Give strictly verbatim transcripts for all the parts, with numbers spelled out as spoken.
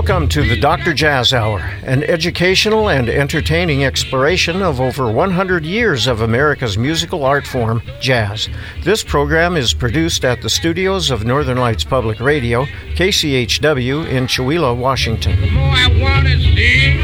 Welcome to the Doctor Jazz Hour, an educational and entertaining exploration of over one hundred years of America's musical art form, jazz. This program is produced at the studios of Northern Lights Public Radio, K C H W in Chewelah, Washington. The more I want to see,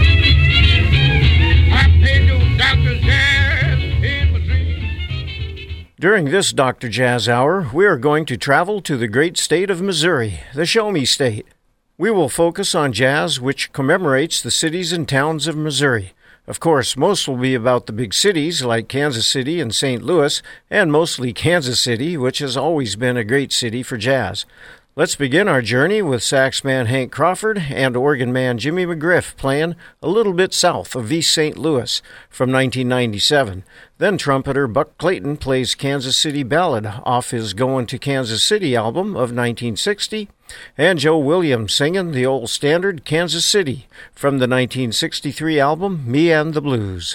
I pay to Doctor Jazz in my dreams. During this Doctor Jazz Hour, we are going to travel to the great state of Missouri, the Show Me State. We will focus on jazz which commemorates the cities and towns of Missouri. Of course, most will be about the big cities like Kansas City and Saint Louis, and mostly Kansas City, which has always been a great city for jazz. Let's begin our journey with sax man Hank Crawford and organ man Jimmy McGriff playing A Little Bit South of East Saint Louis from nineteen ninety-seven. Then trumpeter Buck Clayton plays Kansas City Ballad off his Goin' to Kansas City album of nineteen sixty. And Joe Williams singing the old standard Kansas City from the nineteen sixty-three album Me and the Blues.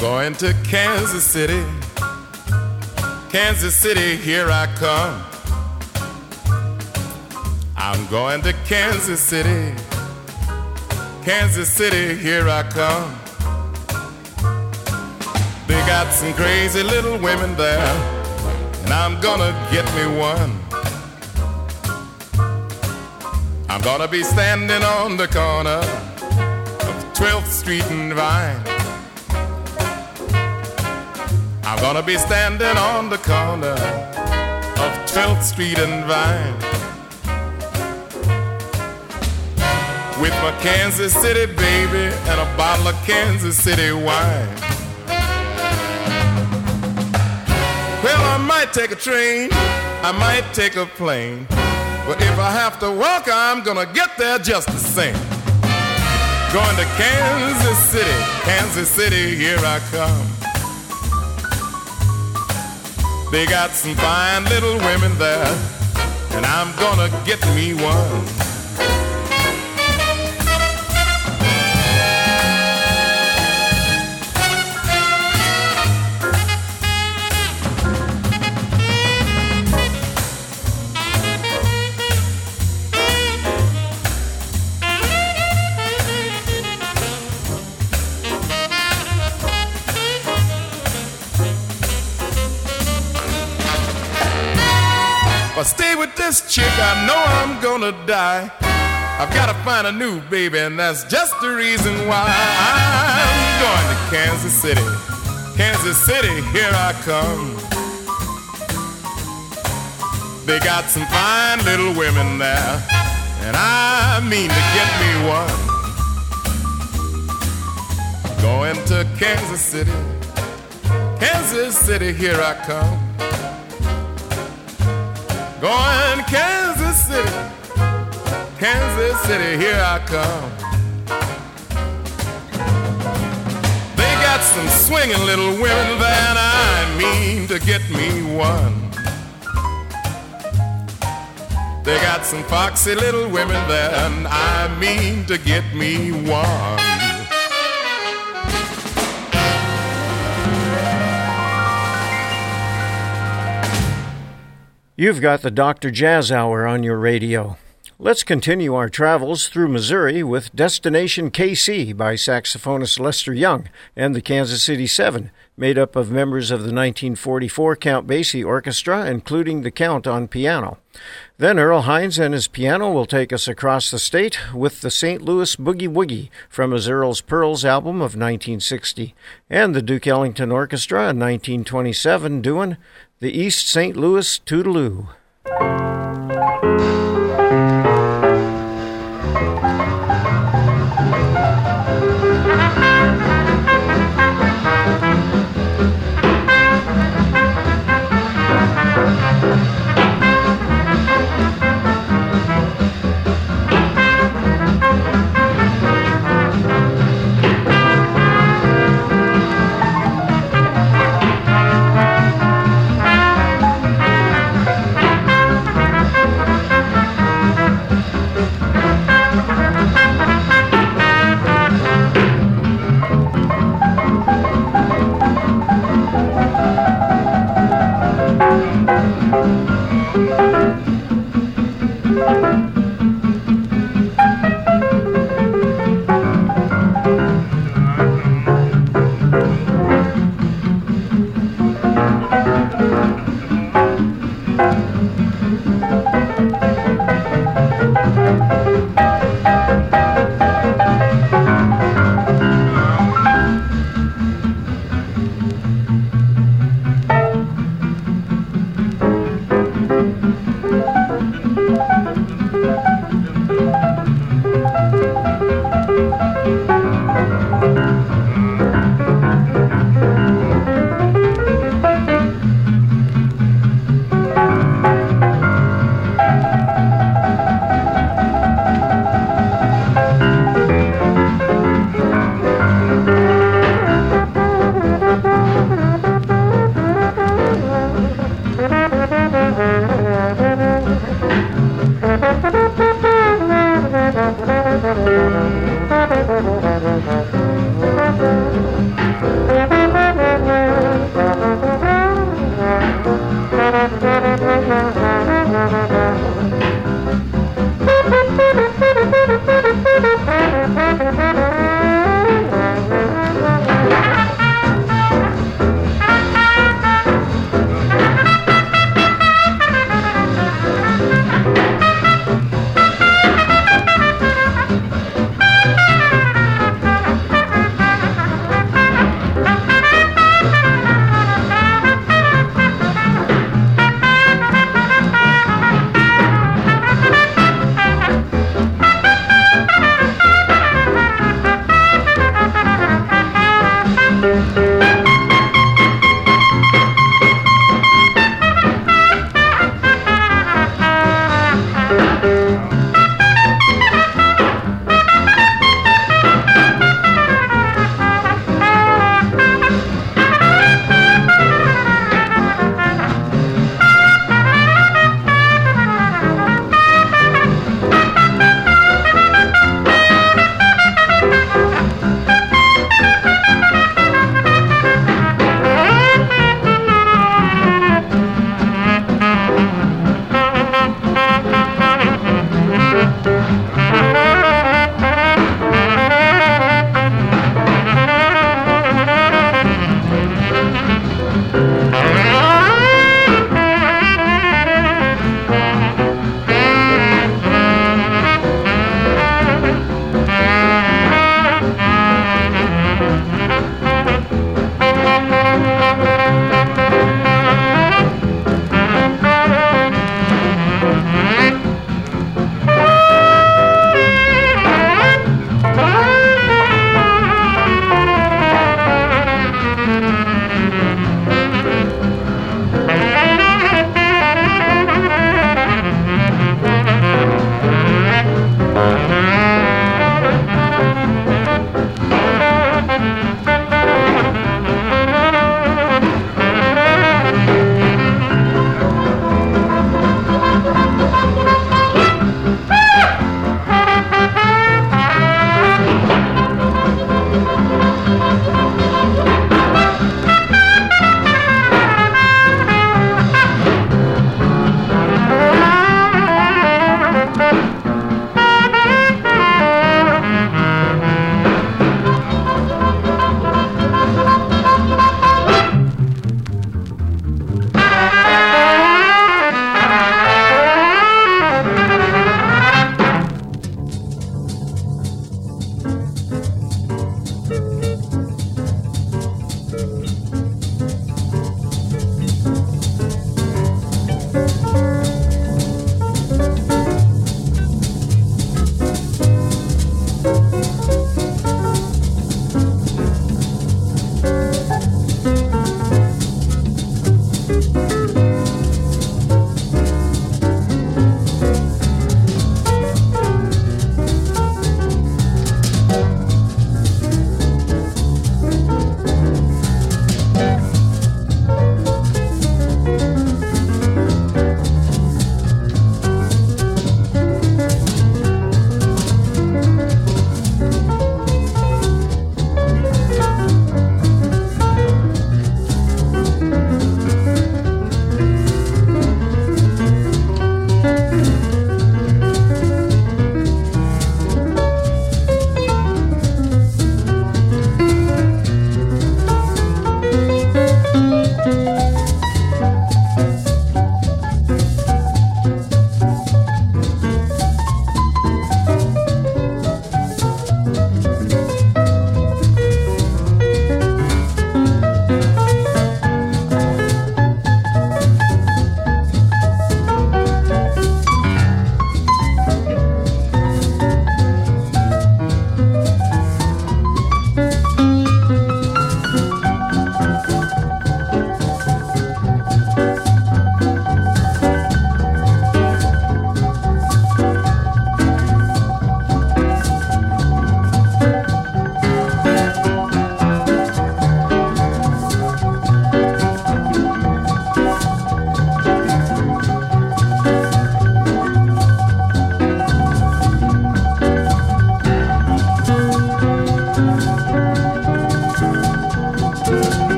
going to Kansas City. Kansas City, here I come. I'm going to Kansas City. Kansas City, here I come. They got some crazy little women there, and I'm gonna get me one. I'm gonna be standing on the corner of twelfth Street and Vine. I'm gonna be standing on the corner of twelfth Street and Vine with my Kansas City baby and a bottle of Kansas City wine. Well, I might take a train, I might take a plane, but if I have to walk, I'm gonna get there just the same. Going to Kansas City, Kansas City, here I come. They got some fine little women there, and I'm gonna get me one. If I stay with this chick, I know I'm gonna die. I've gotta find a new baby, and that's just the reason why I'm going to Kansas City. Kansas City, here I come. They got some fine little women there, and I mean to get me one. Going to Kansas City. Kansas City, here I come. Going to Kansas City, Kansas City, here I come. They got some swinging little women there, and I mean to get me one. They got some foxy little women there, and I mean to get me one. You've got the Doctor Jazz Hour on your radio. Let's continue our travels through Missouri with Destination K C by saxophonist Lester Young and the Kansas City Seven, made up of members of the nineteen forty-four Count Basie Orchestra, including the Count on piano. Then Earl Hines and his piano will take us across the state with the Saint Louis Boogie Woogie from his Earl's Pearls album of nineteen sixty, and the Duke Ellington Orchestra in nineteen twenty-seven doing the East Saint Louis Toodaloo. Thank you.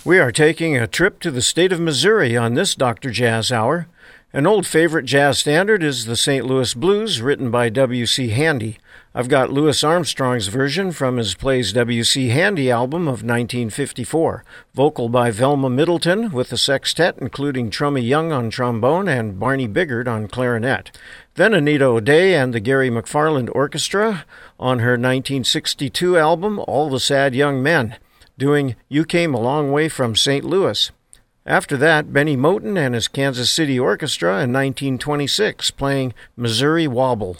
We are taking a trip to the state of Missouri on this Doctor Jazz Hour. An old favorite jazz standard is the Saint Louis Blues, written by W C. Handy. I've got Louis Armstrong's version from his Plays W C. Handy album of nineteen fifty-four. Vocal by Velma Middleton with the sextet, including Trummy Young on trombone and Barney Biggert on clarinet. Then Anita O'Day and the Gary McFarland Orchestra on her nineteen sixty-two album, All the Sad Young Men, doing You Came a Long Way from Saint Louis. After that, Benny Moten and his Kansas City Orchestra in nineteen twenty-six, playing Missouri Wobble.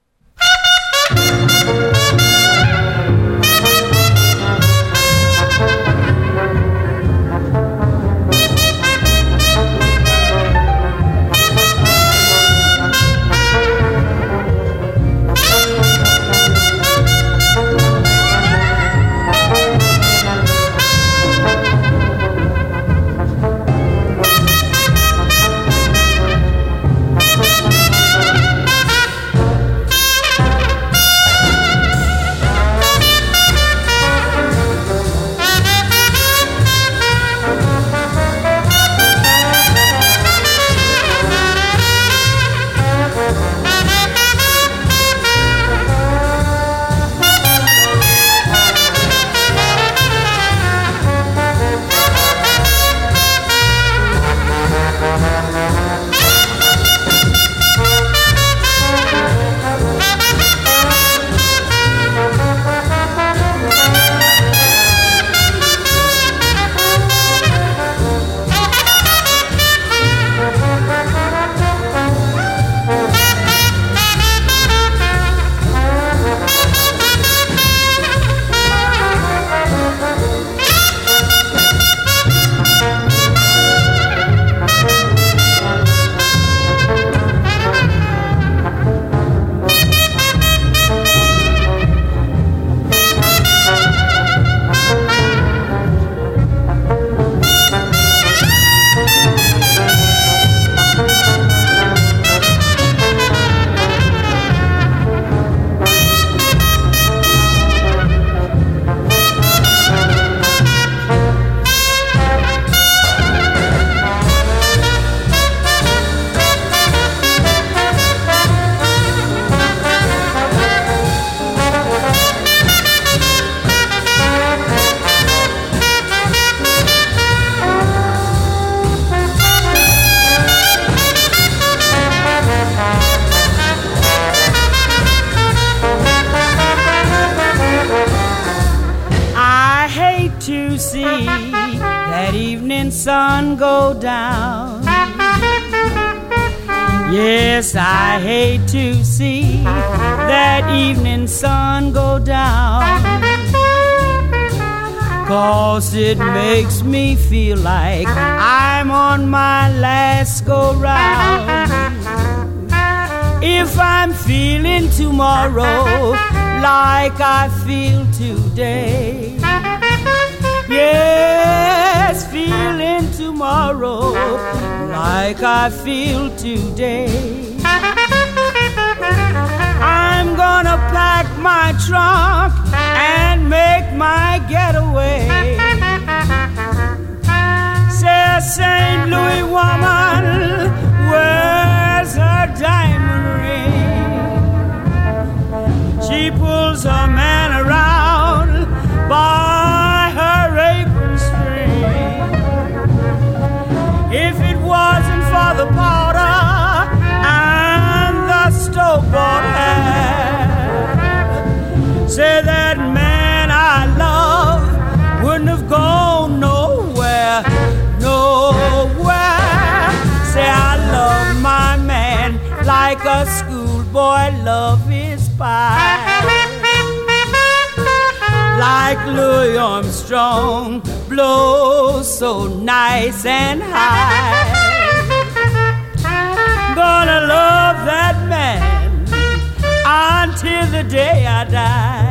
Sun go down. Yes, I hate to see that evening sun go down, 'cause it makes me feel like I'm on my last go round. If I'm feeling tomorrow like I feel today, yes, feeling tomorrow like I feel today, I'm gonna pack my trunk and make my getaway. Say, Saint Louis woman, where's her diamond ring? She pulls her man around by her apron string. If it wasn't for the powder and the stove-bought hat, say that man I love wouldn't have gone nowhere, nowhere. Say I love my man like a schoolboy love his pie. Like Louis Armstrong blows so nice and high. Gonna love that man until the day I die.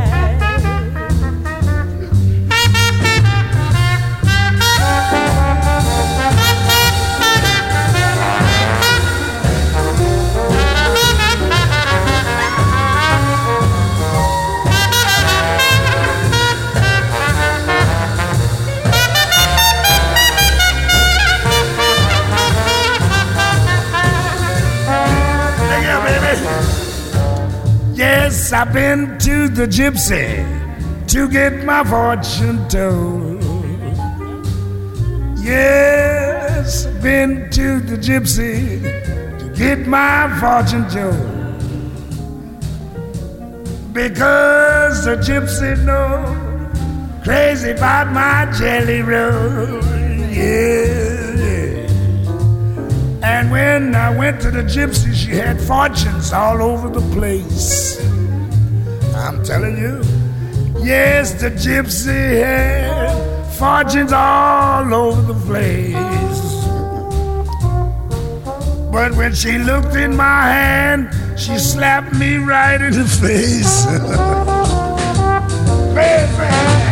Yes, I've been to the gypsy to get my fortune told. Yes, I've been to the gypsy to get my fortune told. Because the gypsy knows crazy about my jelly roll. Yeah, yeah. And when I went to the gypsy, she had fortunes all over the place. I'm telling you, yes, the gypsy had fortunes all over the place. But when she looked in my hand, she slapped me right in the face. Baby.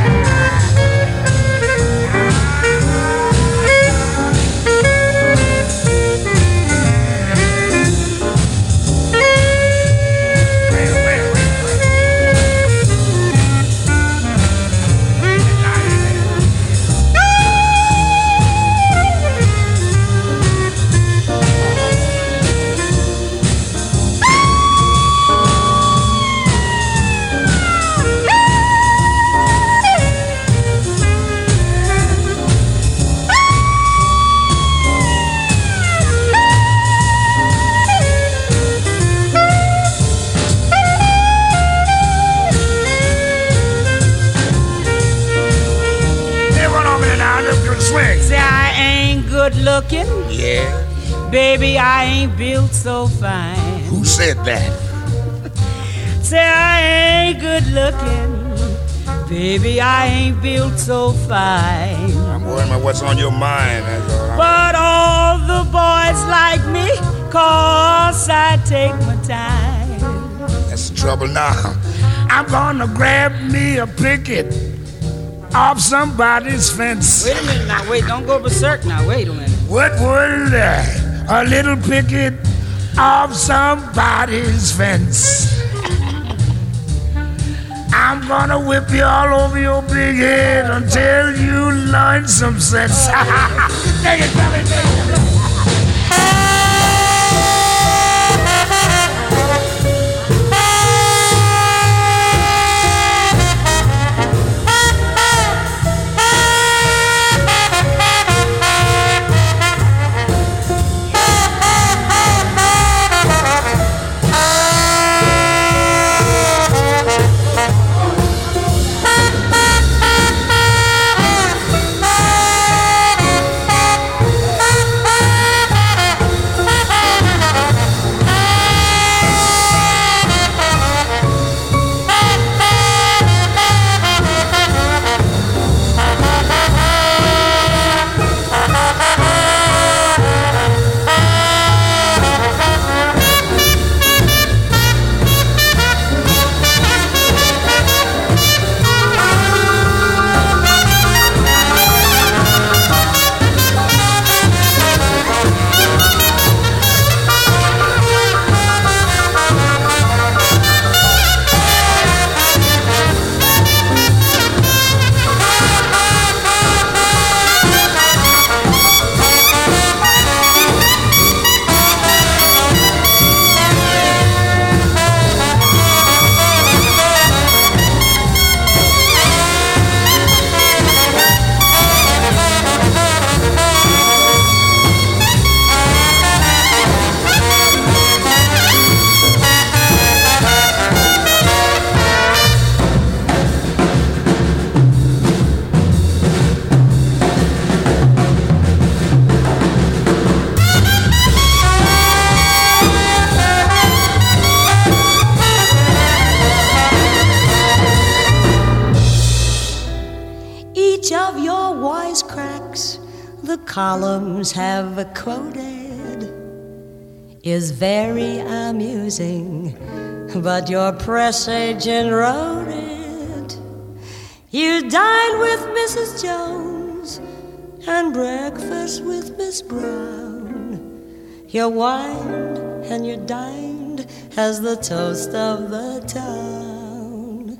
Good looking, yeah. Baby, I ain't built so fine. Who said that? Say I ain't good looking, baby, I ain't built so fine. I'm worried about what's on your mind. That's all. But all the boys like me, cause I take my time. That's the trouble now. I'm gonna grab me a picket off somebody's fence. Wait a minute now, wait, don't go berserk now, wait a minute. What would uh, a little picket off somebody's fence? I'm gonna whip you all over your big head until you learn some sense. Take it, take it, take it. Columns have quoted is very amusing, but your press agent wrote it. You dined with Missus Jones and breakfast with Miss Brown. You wined and you dined as the toast of the town.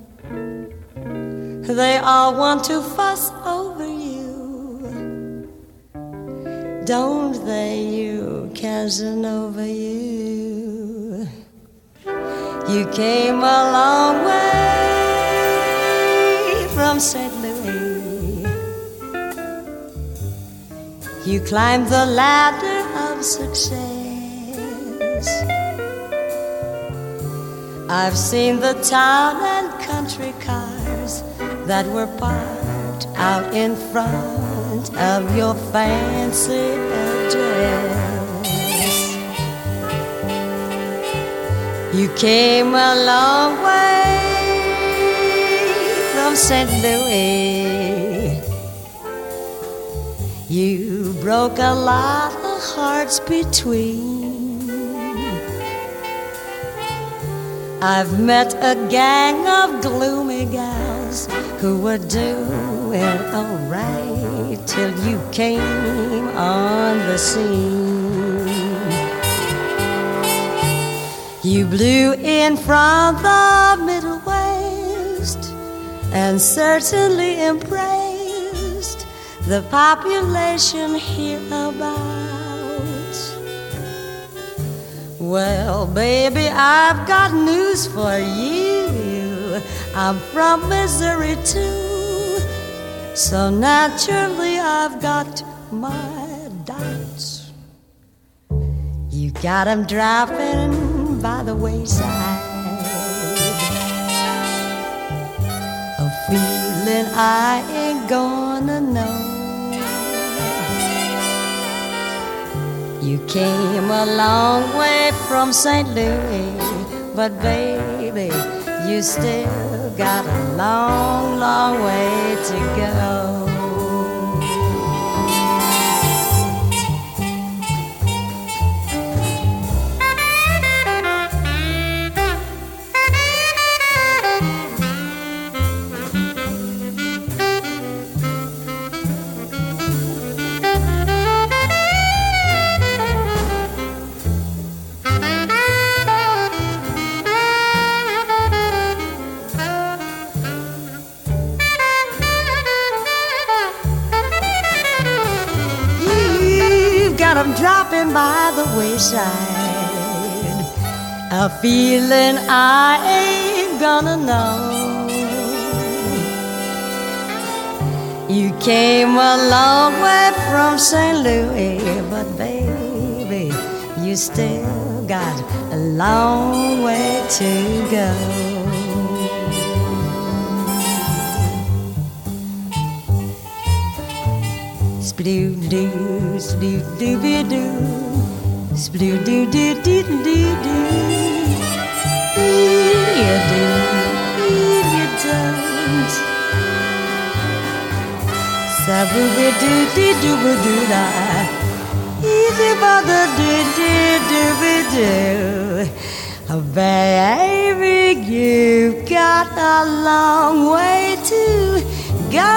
They all want to fuss over you, don't they, you Casanova, you? You came a long way from Saint Louis. You climbed the ladder of success. I've seen the town and country cars that were parked out in front of your fancy address. You came a long way from Saint Louis. You broke a lot of hearts between. I've met a gang of gloomy gals who were doing alright till you came on the scene. You blew in from the Middle West and certainly impressed the population hereabouts. Well, baby, I've got news for you. I'm from Missouri too, so naturally I've got my doubts. You got 'em dropping by the wayside, a feeling I ain't gonna know. You came a long way from Saint Louis, but baby, you still got a long, long way to go. I'm dropping by the wayside, a feeling I ain't gonna know. You came a long way from Saint Louis, but baby, you still got a long way to go. Sploo doo, sploo doo be doo, sploo doo doo doo doo doo. You do, you don't. Sabu be doo doo doo be doo da. Easy mother doo doo doo be doo. Baby, you've got a long way to go.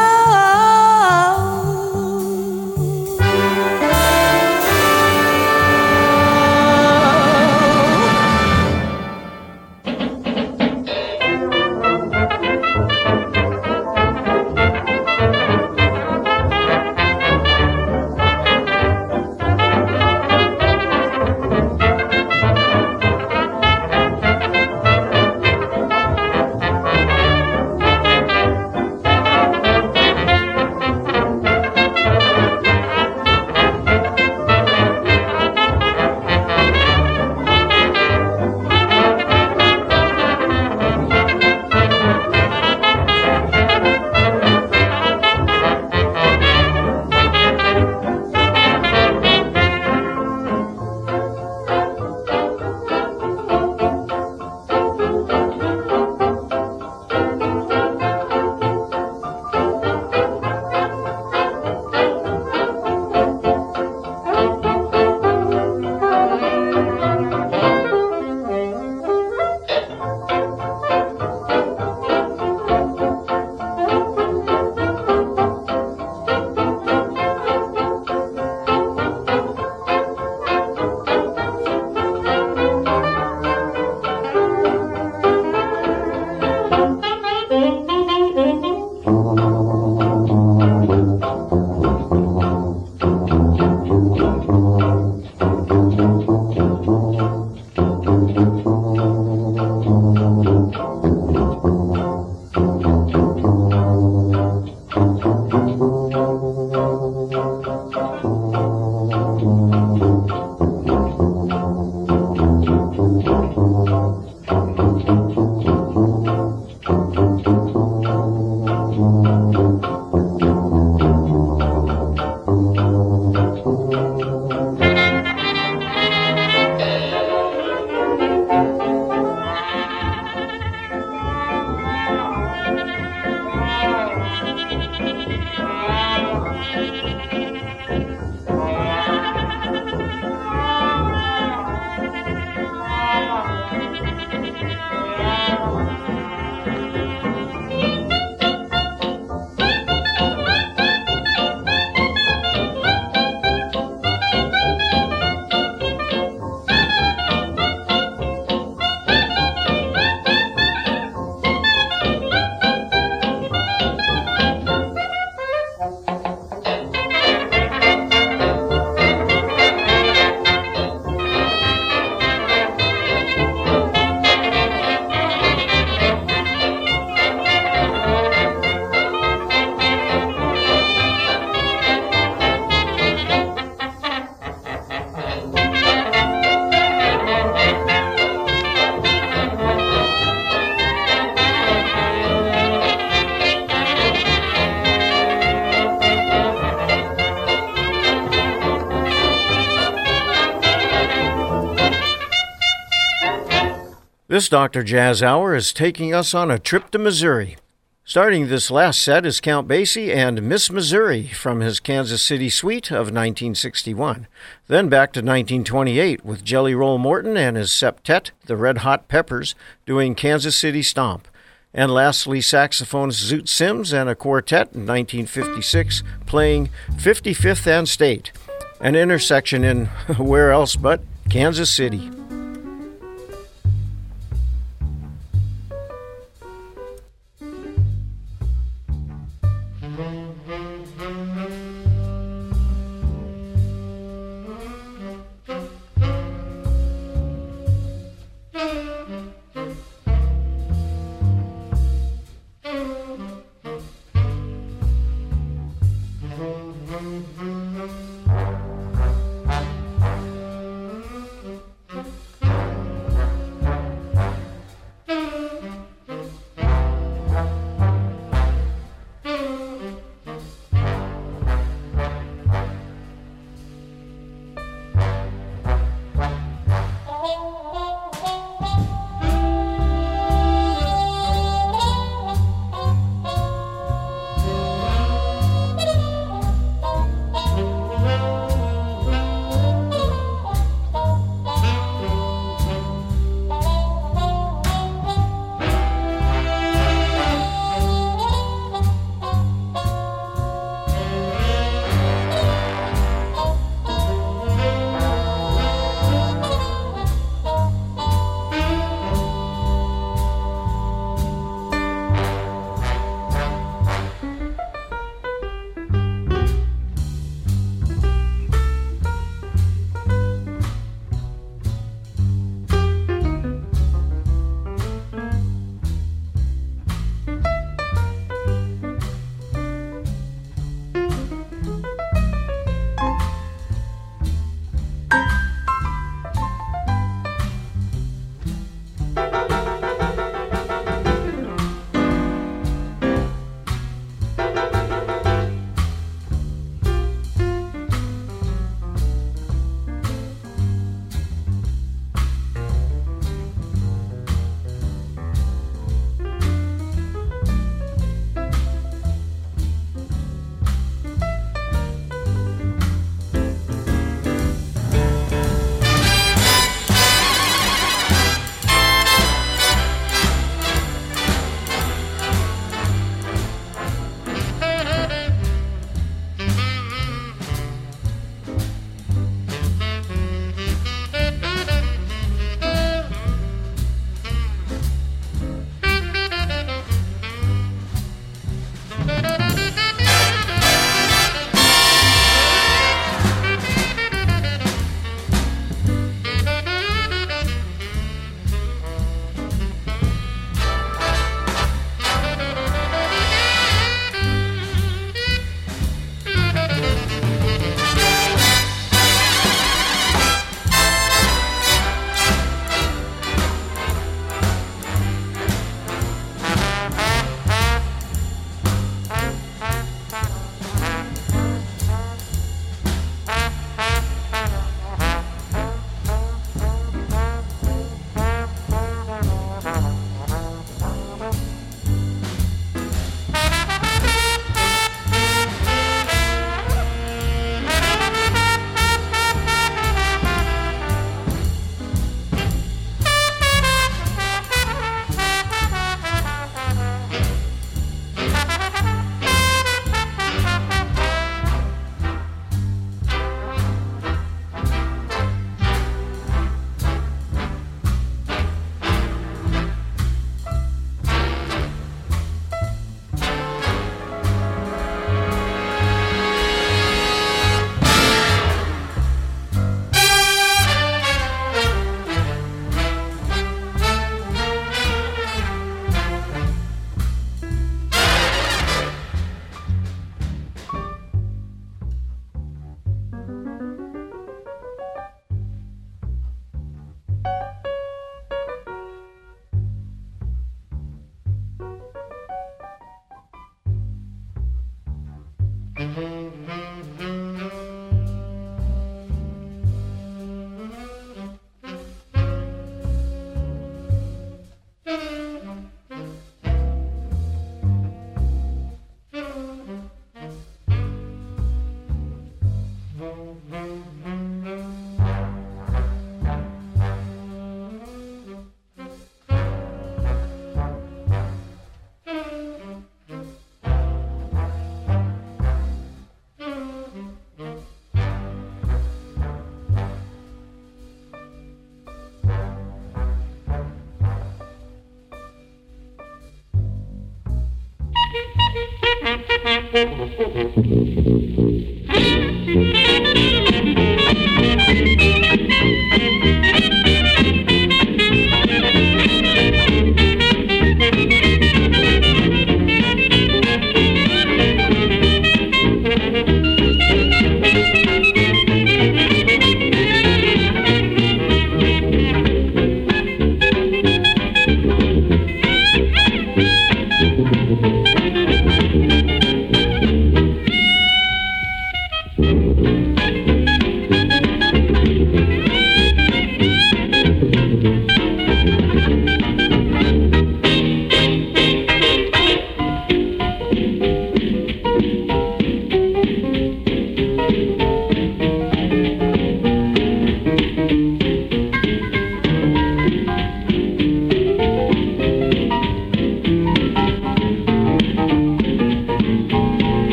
This Doctor Jazz Hour is taking us on a trip to Missouri. Starting this last set is Count Basie and Miss Missouri from his Kansas City Suite of nineteen sixty-one. Then back to nineteen twenty-eight with Jelly Roll Morton and his septet, the Red Hot Peppers, doing Kansas City Stomp. And lastly, saxophonist Zoot Sims and a quartet in nineteen fifty-six playing fifty-fifth and State, an intersection in where else but Kansas City. Mm-hmm.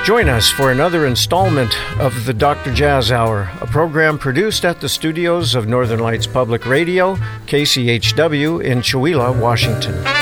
Join us for another installment of the Doctor Jazz Hour, a program produced at the studios of Northern Lights Public Radio, K C H W in Chewelah, Washington.